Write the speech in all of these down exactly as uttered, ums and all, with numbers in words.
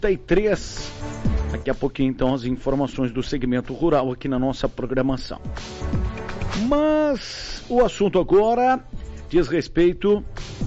trinta e três. Daqui a pouquinho, então, as informações do segmento rural aqui na nossa programação. Mas o assunto agora diz respeito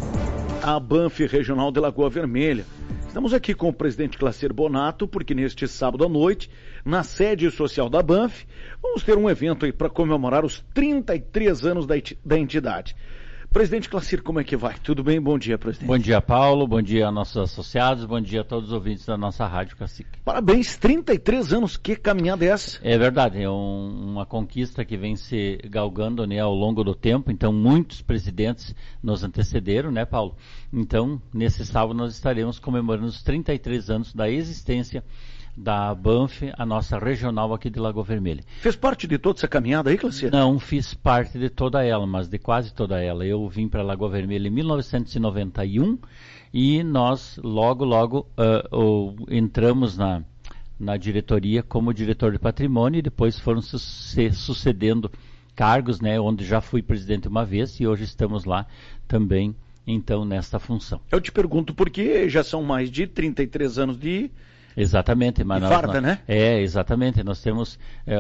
à Banff Regional de Lagoa Vermelha. Estamos aqui com o presidente Clácer Bonato, porque neste sábado à noite, na sede social da Banff, vamos ter um evento aí para comemorar os trinta e três anos da, da entidade. Presidente Clácer, como é que vai? Tudo bem? Bom dia, presidente. Bom dia, Paulo. Bom dia a nossos associados. Bom dia a todos os ouvintes da nossa Rádio Cacique. Parabéns, trinta e três anos. Que caminhada é essa? É verdade, é um, uma conquista que vem se galgando, né, ao longo do tempo. Então, muitos presidentes nos antecederam, né, Paulo? Então, nesse sábado nós estaremos comemorando os trinta e três anos da existência da Banff, a nossa regional aqui de Lagoa Vermelha. Fez parte de toda essa caminhada aí, Clácer? Não fiz parte de toda ela, mas de quase toda ela. Eu vim para Lagoa Vermelha em mil novecentos e noventa e um e nós logo, logo uh, uh, entramos na, na diretoria como diretor de patrimônio e depois foram su- se sucedendo cargos, né, onde já fui presidente uma vez e hoje estamos lá também, então, nesta função. Eu te pergunto porque já são mais de trinta e três anos de... Exatamente, mas e nós, farda, nós, né? É, exatamente. Nós temos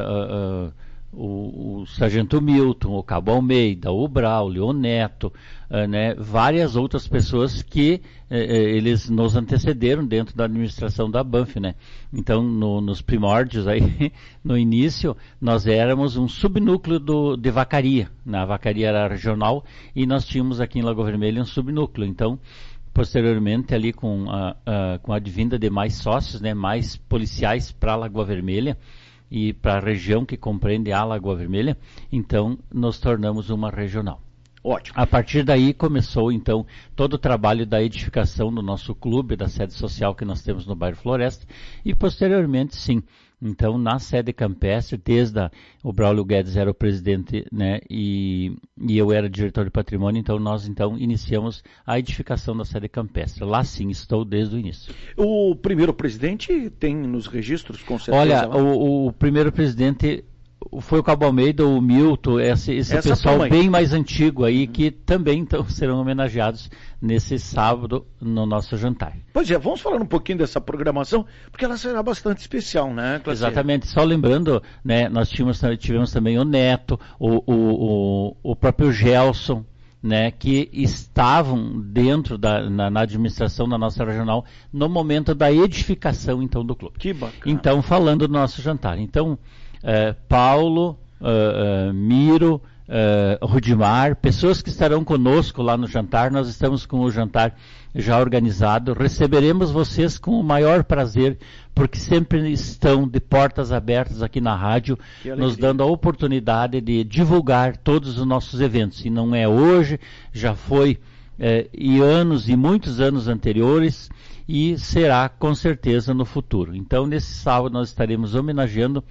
uh, uh, o, o Sargento Milton, o Cabo Almeida, o Braulio, o Neto, uh, né? Várias outras pessoas que uh, eles nos antecederam dentro da administração da Banff, né? Então, no, nos primórdios aí, no início, nós éramos um subnúcleo do, de vacaria. Na vacaria era regional e nós tínhamos aqui em Lagoa Vermelha um subnúcleo. Então, posteriormente, ali com a, a, com a advinda de mais sócios, né, mais policiais para a Lagoa Vermelha e para a região que compreende a Lagoa Vermelha, então nos tornamos uma regional. Ótimo. A partir daí começou, então, todo o trabalho da edificação do nosso clube, da sede social que nós temos no bairro Floresta, e posteriormente, sim, então, na sede campestre, desde a, o Braulio Guedes era o presidente, né, e, e eu era diretor de patrimônio, então nós, então, iniciamos a edificação da sede campestre. Lá, sim, estou desde o início. O primeiro presidente tem nos registros, com certeza? Olha, o, o primeiro presidente foi o Cabo Almeida, o Milton, esse, esse pessoal bem mais antigo aí, uhum, que também então, serão homenageados nesse sábado no nosso jantar. Pois é, vamos falar um pouquinho dessa programação, porque ela será bastante especial, né, Clácer? Exatamente, só lembrando, né, nós tivemos, tivemos também o Neto, o, o, o, o próprio Gelson, né, que estavam dentro da na, na administração da nossa regional no momento da edificação então do clube. Que bacana. Então, falando do nosso jantar. Então, Uh, Paulo, uh, uh, Miro, uh, Rudimar, pessoas que estarão conosco lá no jantar. Nós estamos com o jantar já organizado. Receberemos vocês com o maior prazer, porque sempre estão de portas abertas aqui na rádio, nos dando a oportunidade de divulgar todos os nossos eventos. E não é hoje, já foi uh, e anos e muitos anos anteriores, e será com certeza no futuro. Então, nesse sábado nós estaremos homenageando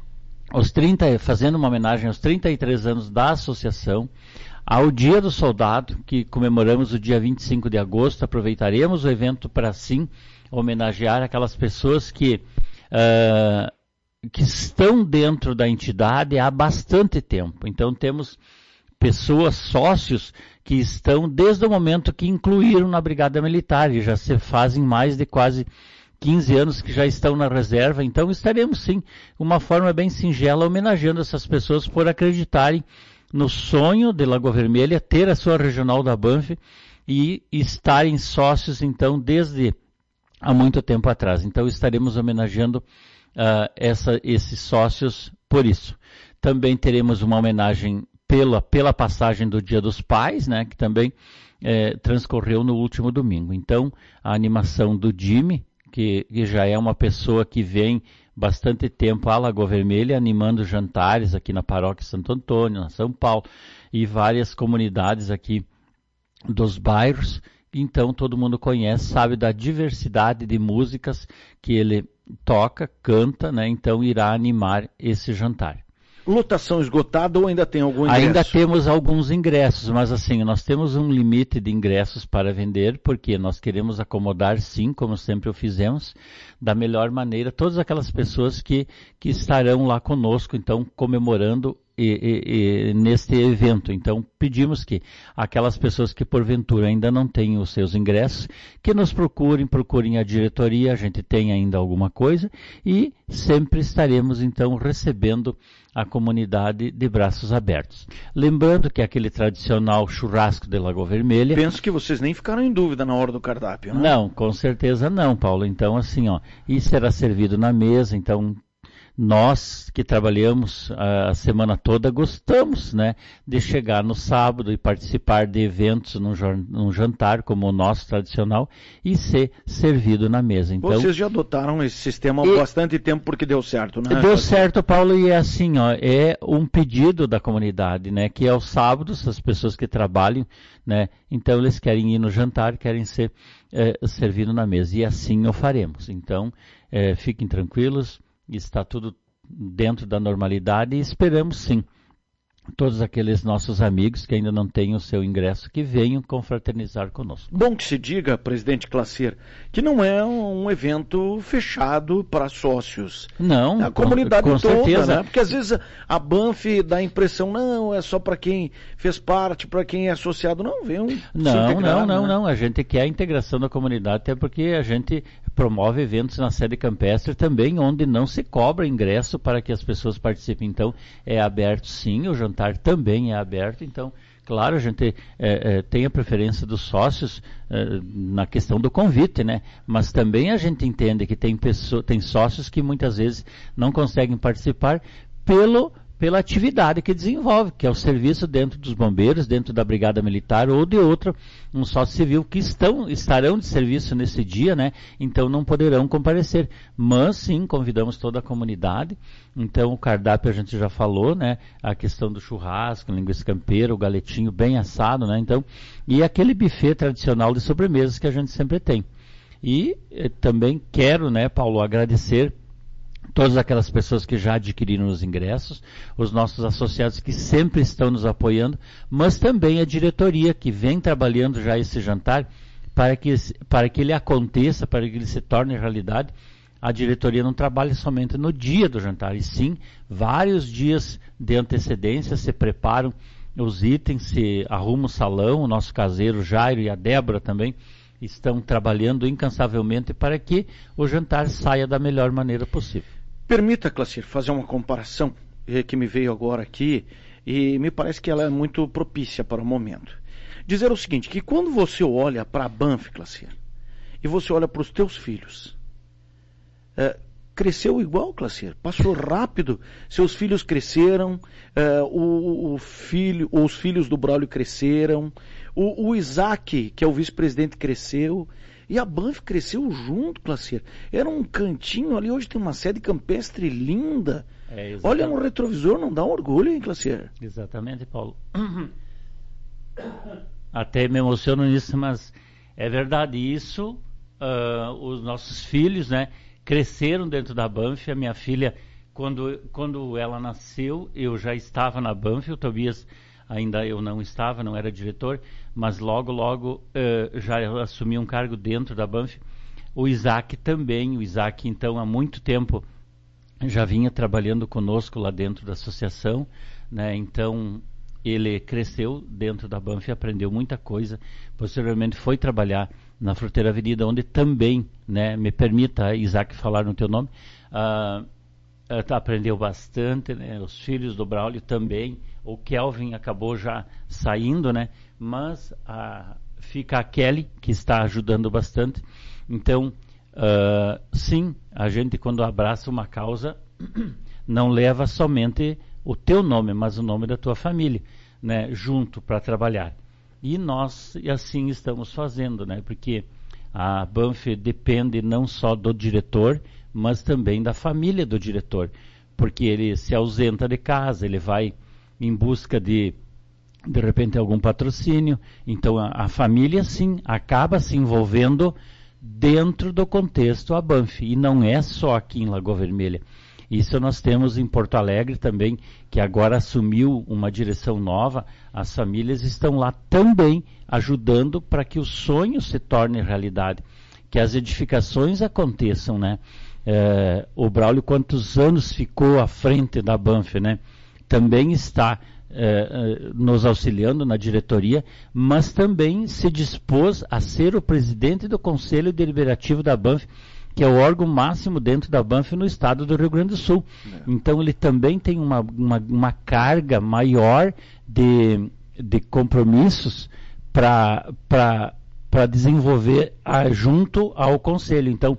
Os trinta, fazendo uma homenagem aos trinta e três anos da associação, ao Dia do Soldado, que comemoramos o dia vinte e cinco de agosto. Aproveitaremos o evento para, sim, homenagear aquelas pessoas que, uh, que estão dentro da entidade há bastante tempo. Então, temos pessoas, sócios, que estão desde o momento que incluíram na Brigada Militar, e já se fazem mais de quase quinze anos que já estão na reserva. Então estaremos, sim, uma forma bem singela, homenageando essas pessoas por acreditarem no sonho de Lagoa Vermelha, ter a sua regional da Banff e estarem sócios, então, desde há muito tempo atrás. Então estaremos homenageando uh, essa, esses sócios por isso. Também teremos uma homenagem pela, pela passagem do Dia dos Pais, né, que também eh, transcorreu no último domingo. Então, a animação do Jimmy, Que, que já é uma pessoa que vem bastante tempo à Lagoa Vermelha, animando jantares aqui na Paróquia Santo Antônio, na São Paulo, e várias comunidades aqui dos bairros. Então todo mundo conhece, sabe da diversidade de músicas que ele toca, canta, né? Então irá animar esse jantar. Lotação esgotada ou ainda tem algum ingresso? Ainda temos alguns ingressos, mas assim, nós temos um limite de ingressos para vender, porque nós queremos acomodar, sim, como sempre o fizemos, da melhor maneira, todas aquelas pessoas que, que estarão lá conosco, então, comemorando e, e, e, neste evento. Então, pedimos que aquelas pessoas que porventura ainda não têm os seus ingressos, que nos procurem, procurem a diretoria, a gente tem ainda alguma coisa, e sempre estaremos, então, recebendo a comunidade de braços abertos. Lembrando que aquele tradicional churrasco de Lagoa Vermelha... Penso que vocês nem ficaram em dúvida na hora do cardápio, né? Não, com certeza não, Paulo. Então, assim, ó, isso será servido na mesa, então... Nós que trabalhamos a semana toda gostamos, né, de chegar no sábado e participar de eventos num, num jantar como o nosso tradicional e ser servido na mesa. Então, vocês já adotaram esse sistema há bastante tempo porque deu certo, né? Deu certo, Paulo, e é assim, ó, é um pedido da comunidade, né, que aos sábados as pessoas que trabalham, né, então eles querem ir no jantar, querem ser é, servidos na mesa e assim o faremos. Então, é, fiquem tranquilos. Está tudo dentro da normalidade e esperamos sim todos aqueles nossos amigos que ainda não têm o seu ingresso que venham confraternizar conosco. Bom que se diga, presidente Clacer, que não é um evento fechado para sócios. Não, é a comunidade com, com toda, certeza. Né? Porque às vezes a Banff dá a impressão, não, é só para quem fez parte, para quem é associado. Não, vem um... Não, não, não, né? não. A gente quer a integração da comunidade, até porque a gente promove eventos na sede campestre também, onde não se cobra ingresso para que as pessoas participem. Então, é aberto sim, o jantar também é aberto, então, claro, a gente é, é, tem a preferência dos sócios é, na questão do convite, né? Mas também a gente entende que tem, pessoa, tem sócios que muitas vezes não conseguem participar pelo... pela atividade que desenvolve, que é o serviço dentro dos bombeiros, dentro da brigada militar ou de outra, um sócio civil que estão, estarão de serviço nesse dia, né? Então não poderão comparecer. Mas sim, convidamos toda a comunidade. Então o cardápio a gente já falou, né? A questão do churrasco, linguiça campeira, o galetinho bem assado, né? Então, e aquele buffet tradicional de sobremesas que a gente sempre tem. E eh, também quero, né, Paulo, agradecer todas aquelas pessoas que já adquiriram os ingressos, os nossos associados que sempre estão nos apoiando, mas também a diretoria que vem trabalhando já esse jantar para que, para que ele aconteça, para que ele se torne realidade. A diretoria não trabalha somente no dia do jantar, e sim vários dias de antecedência, se preparam os itens, se arruma o salão, o nosso caseiro Jairo e a Débora também estão trabalhando incansavelmente para que o jantar saia da melhor maneira possível. Permita, Clacer, fazer uma comparação eh, que me veio agora aqui e me parece que ela é muito propícia para o momento. Dizer o seguinte, que quando você olha para a Banff, Clacer, e você olha para os teus filhos, eh, cresceu igual, Clacer, passou rápido, seus filhos cresceram, eh, o, o filho, os filhos do Braulio cresceram, o, o Isaac, que é o vice-presidente, cresceu, e a Banff cresceu junto, Clacer. Era um cantinho ali, hoje tem uma sede campestre linda. É, olha no retrovisor, não dá um orgulho, hein, Clacer? Exatamente, Paulo. Até me emociono nisso, mas é verdade isso. Uh, os nossos filhos, né, cresceram dentro da Banff. A minha filha, quando, quando ela nasceu, eu já estava na Banff. O Tobias ainda eu não estava, não era diretor, mas logo, logo uh, já assumi um cargo dentro da Banff. O Isaac também, o Isaac então há muito tempo já vinha trabalhando conosco lá dentro da associação, né? Então ele cresceu dentro da Banff, aprendeu muita coisa, posteriormente foi trabalhar na Fruteira Avenida, onde também, né, me permita, Isaac, falar no teu nome, uh, uh, aprendeu bastante, né? Os filhos do Braulio também. O Kelvin acabou já saindo, né? Mas uh, fica a Kelly, que está ajudando bastante. Então, uh, sim, a gente quando abraça uma causa, não leva somente o teu nome, mas o nome da tua família, né? Junto para trabalhar. E nós e assim estamos fazendo, né? Porque a Banff depende não só do diretor, mas também da família do diretor. Porque ele se ausenta de casa, ele vai em busca de, de repente, algum patrocínio. Então, a, a família, sim, acaba se envolvendo dentro do contexto a Banff. E não é só aqui em Lagoa Vermelha. Isso nós temos em Porto Alegre também, que agora assumiu uma direção nova. As famílias estão lá também ajudando para que o sonho se torne realidade, que as edificações aconteçam, né? É, o Braulio, quantos anos ficou à frente da Banff, né? também está eh, nos auxiliando na diretoria, mas também se dispôs a ser o presidente do Conselho Deliberativo da Banff, que é o órgão máximo dentro da Banff no estado do Rio Grande do Sul. É. Então ele também tem uma, uma, uma carga maior de, de compromissos para desenvolver a, junto ao Conselho. Então,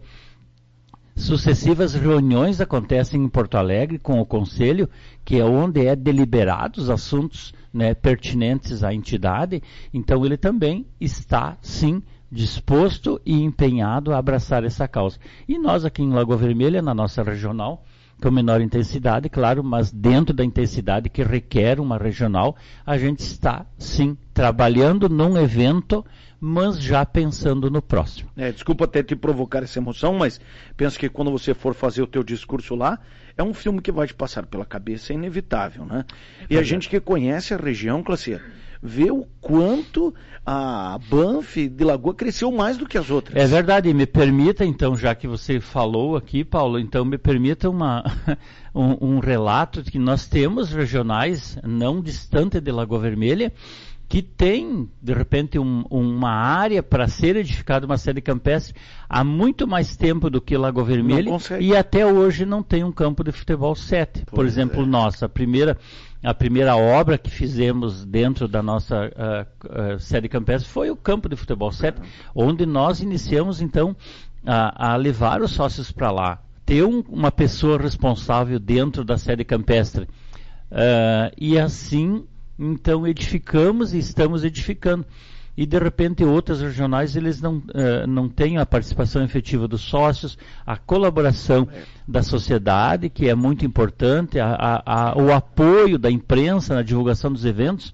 sucessivas reuniões acontecem em Porto Alegre com o Conselho, que é onde é deliberados assuntos, né, pertinentes à entidade. Então ele também está, sim, disposto e empenhado a abraçar essa causa. E nós aqui em Lagoa Vermelha, na nossa regional, com menor intensidade, claro, mas dentro da intensidade que requer uma regional, a gente está, sim, trabalhando num evento, mas já pensando no próximo. É, desculpa até te provocar essa emoção, mas penso que quando você for fazer o teu discurso lá, é um filme que vai te passar pela cabeça, é inevitável, né? É, e a gente que conhece a região, Clacier, vê o quanto a Banff de Lagoa cresceu mais do que as outras. É verdade, e me permita então, já que você falou aqui, Paulo, então me permita uma, um, um relato de que nós temos regionais não distante de Lagoa Vermelha, que tem, de repente, um, uma área para ser edificada uma sede campestre há muito mais tempo do que Lagoa Vermelha, e até hoje não tem um campo de futebol sete. Pois Por exemplo, é. nossa, a primeira, a primeira obra que fizemos dentro da nossa uh, uh, sede campestre foi o campo de futebol sete, é. onde nós iniciamos, então, a, a levar os sócios para lá. Ter um, uma pessoa responsável dentro da sede campestre. Uh, e assim... Então edificamos e estamos edificando. E de repente outras regionais eles não, uh, não têm a participação efetiva dos sócios, a colaboração é. da sociedade, que é muito importante, a, a, a, o apoio da imprensa na divulgação dos eventos.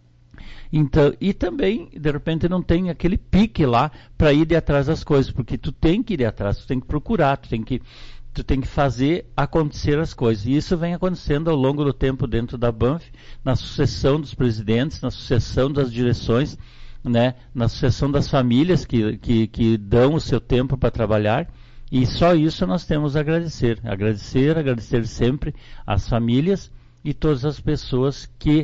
Então, e também, de repente, não tem aquele pique lá para ir de atrás das coisas, porque tu tem que ir de atrás, tu tem que procurar, tu tem que tu tem que fazer acontecer as coisas. E isso vem acontecendo ao longo do tempo dentro da Banff, na sucessão dos presidentes, na sucessão das direções, né, na sucessão das famílias que, que, que dão o seu tempo para trabalhar. E só isso nós temos a agradecer. Agradecer, agradecer sempre às famílias e todas as pessoas que